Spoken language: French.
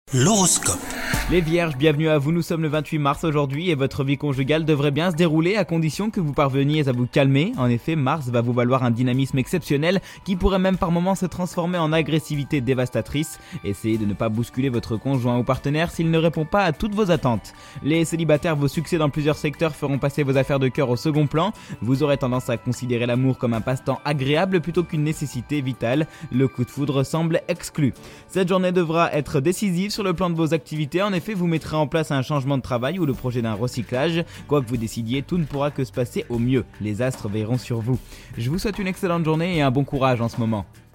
L'horoscope. Les Vierges, bienvenue à vous, nous sommes le 28 mars aujourd'hui et votre vie conjugale devrait bien se dérouler à condition que vous parveniez à vous calmer. En effet, Mars va vous valoir un dynamisme exceptionnel qui pourrait même par moments se transformer en agressivité dévastatrice. Essayez de ne pas bousculer votre conjoint ou partenaire s'il ne répond pas à toutes vos attentes. Les célibataires, vos succès dans plusieurs secteurs feront passer vos affaires de cœur au second plan. Vous aurez tendance à considérer l'amour comme un passe-temps agréable plutôt qu'une nécessité vitale. Le coup de foudre semble exclu. Cette journée devra être décisive sur le plan de vos activités. En effet, vous mettrez en place un changement de travail ou le projet d'un recyclage. Quoi que vous décidiez, tout ne pourra que se passer au mieux. Les astres veilleront sur vous. Je vous souhaite une excellente journée et un bon courage en ce moment.